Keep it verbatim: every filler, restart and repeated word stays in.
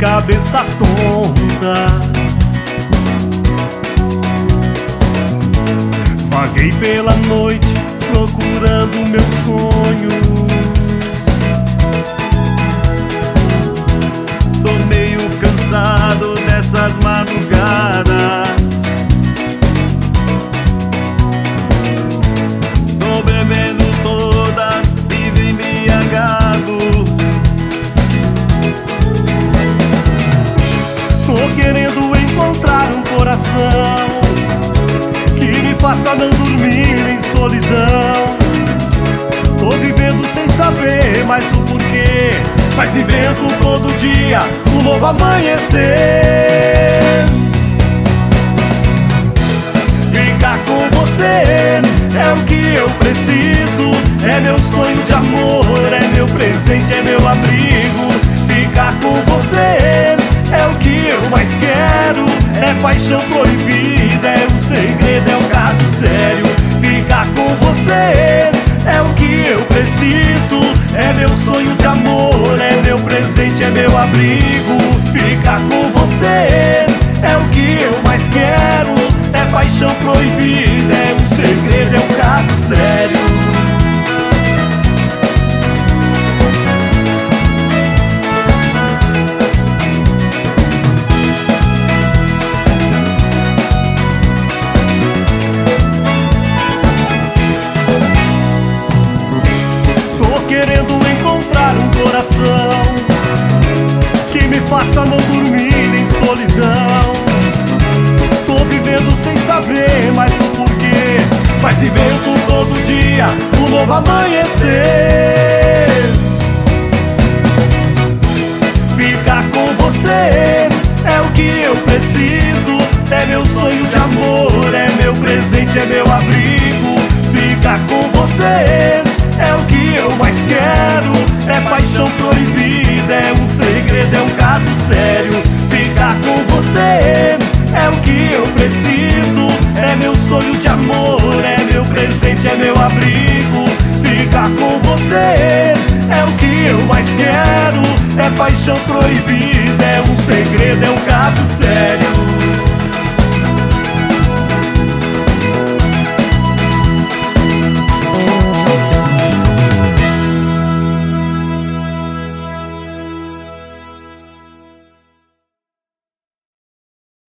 cabeça tonta. Vaguei pela noite procurando meus sonhos. Tô meio cansado dessas madrugadas. Tô bebendo todas, vivo embriagado. Tô querendo encontrar um coração que me faça não dormir em solidão. Tô vivendo sem saber mais o porquê, mas invento todo dia um novo amanhecer. Ficar com você é o que eu preciso. É meu sonho de amor, é meu presente, é meu abrigo. Ficar com você é o que eu mais quero. É paixão proibida, é um segredo, é um caso sério. Ficar com você é o que eu preciso. É meu sonho de amor, é meu presente, é meu abrigo. Ficar com você é o que eu mais quero. É paixão proibida, é um segredo, é um caso sério. Querendo encontrar um coração que me faça não dormir em solidão. Tô vivendo sem saber mais o porquê, mas invento todo dia um novo amanhecer. Ficar com você é o que eu preciso. É meu sonho de amor, é meu presente, é meu abrigo. Ficar com você é o que eu mais quero. É paixão proibida, é um segredo, é um caso sério. Ficar com você é o que eu preciso. É meu sonho de amor, é meu presente, é meu abrigo. Ficar com você é o que eu mais quero. É paixão proibida, é um segredo, é um caso sério.